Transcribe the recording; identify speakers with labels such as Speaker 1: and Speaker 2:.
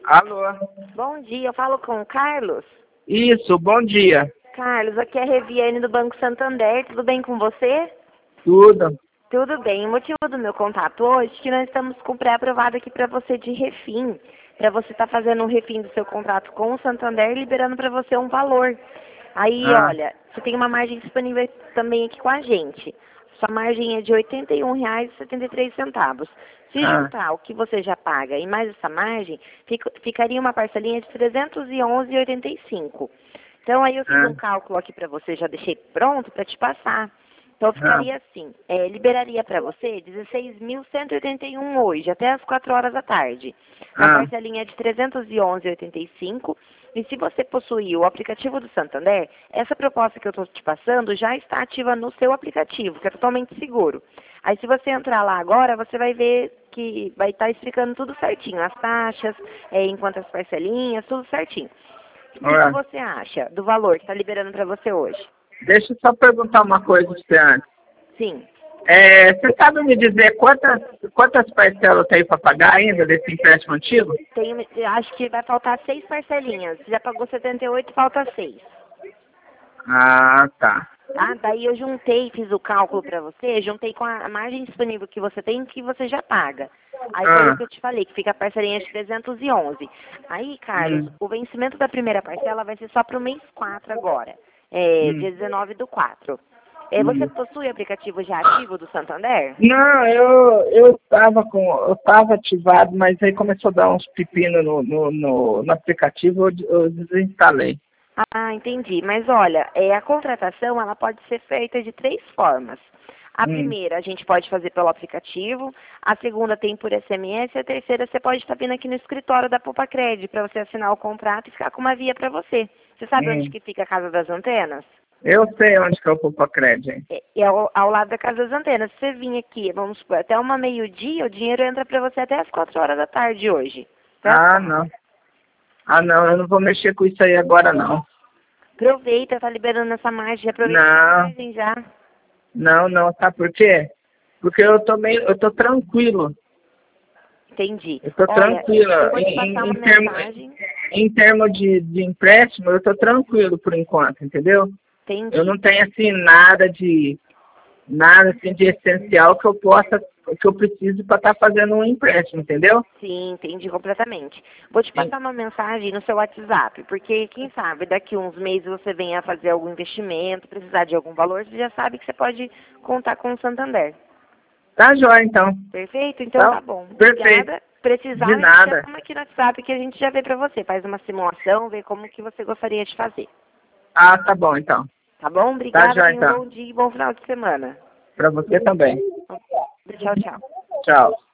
Speaker 1: Alô?
Speaker 2: Bom dia, eu falo com o Carlos.
Speaker 1: Isso, bom dia.
Speaker 2: Carlos, aqui é a Reviane do Banco Santander, tudo bem com você?
Speaker 1: Tudo.
Speaker 2: Tudo bem, o motivo do meu contato hoje é que nós estamos com pré-aprovado aqui para você de refim, para você estar fazendo um refim do seu contrato com o Santander e liberando para você um valor. Aí,
Speaker 1: Ah,
Speaker 2: olha, você tem uma margem disponível também aqui com a gente. Sua margem é de R$ 81,73. Se
Speaker 1: ah,
Speaker 2: juntar o que você já paga e mais essa margem, ficaria uma parcelinha de R$ 311,85. Então, aí eu fiz
Speaker 1: ah,
Speaker 2: um cálculo aqui para você, já deixei pronto para te passar. Então,
Speaker 1: ah,
Speaker 2: ficaria assim, liberaria para você 16.181 hoje, até as 4 horas da tarde. Uma
Speaker 1: ah,
Speaker 2: parcelinha de R$ 311,85. E se você possuir o aplicativo do Santander, essa proposta que eu estou te passando já está ativa no seu aplicativo, que é totalmente seguro. Aí, se você entrar lá agora, você vai ver que vai estar explicando tudo certinho, as taxas, em quantas parcelinhas, tudo certinho. O que
Speaker 1: ah.
Speaker 2: você acha do valor que está liberando para você hoje?
Speaker 1: Deixa eu só perguntar uma coisa pra você antes.
Speaker 2: Sim.
Speaker 1: Você sabe me dizer quantas parcelas tem para pagar ainda desse empréstimo antigo?
Speaker 2: Acho que vai faltar 6 parcelinhas. Você já pagou 78, falta 6.
Speaker 1: Ah, tá.
Speaker 2: Tá? Daí eu juntei, fiz o cálculo para você, juntei com a margem disponível que você tem que você já paga. Aí foi o
Speaker 1: Ah,
Speaker 2: que eu te falei, que fica a parcelinha de 311. Aí, Carlos,
Speaker 1: hum,
Speaker 2: o vencimento da primeira parcela vai ser só para o mês 4 agora, dia
Speaker 1: hum,
Speaker 2: 19/4. Você
Speaker 1: hum.
Speaker 2: possui o aplicativo já ativo do Santander?
Speaker 1: Não, eu tava ativado, mas aí começou a dar uns pepinos no aplicativo, eu desinstalei.
Speaker 2: Ah, entendi. Mas olha, a contratação ela pode ser feita de 3 formas. A
Speaker 1: Hum,
Speaker 2: primeira a gente pode fazer pelo aplicativo, a segunda tem por SMS, e a terceira você pode estar vindo aqui no escritório da Poupa Cred para você assinar o contrato e ficar com uma via para você. Você sabe onde
Speaker 1: hum.
Speaker 2: que fica a Casa das Antenas?
Speaker 1: Eu sei onde que eu vou para crédito, hein?
Speaker 2: É ao lado da Casa das Antenas. Se você vir aqui, vamos supor, até uma meio-dia, o dinheiro entra para você até as 4 horas da tarde hoje. Até as
Speaker 1: Ah,
Speaker 2: 4.
Speaker 1: não. Ah, não, eu não vou mexer com isso aí agora, não.
Speaker 2: Aproveita, tá liberando essa margem, aproveita essa
Speaker 1: Não,
Speaker 2: margem já.
Speaker 1: não, sabe por quê? Porque eu tô tranquilo.
Speaker 2: Entendi.
Speaker 1: Eu tô
Speaker 2: Olha,
Speaker 1: tranquilo.
Speaker 2: eu vou te passar uma mensagem.
Speaker 1: Em termo de empréstimo, eu tô tranquilo por enquanto, entendeu? Eu
Speaker 2: Entendi.
Speaker 1: não tenho assim nada assim de essencial que eu precise para estar fazendo um empréstimo, entendeu?
Speaker 2: Sim, entendi completamente. Vou te
Speaker 1: Sim.
Speaker 2: passar uma mensagem no seu WhatsApp, porque quem sabe daqui uns meses você venha a fazer algum investimento, precisar de algum valor, você já sabe que você pode contar com o Santander.
Speaker 1: Tá jóia, então.
Speaker 2: Perfeito? Então
Speaker 1: Tá
Speaker 2: tá bom.
Speaker 1: perfeito.
Speaker 2: Obrigada.
Speaker 1: De
Speaker 2: Precisar, me
Speaker 1: nada.
Speaker 2: chama aqui no WhatsApp que a gente já vê pra você. Faz uma simulação, vê como que você gostaria de fazer.
Speaker 1: Ah, tá bom, então.
Speaker 2: Tá bom?
Speaker 1: Tá
Speaker 2: Obrigada,
Speaker 1: jóia,
Speaker 2: tenha um
Speaker 1: então.
Speaker 2: bom dia e bom final de semana.
Speaker 1: Para você também.
Speaker 2: Tchau, tchau.
Speaker 1: Tchau.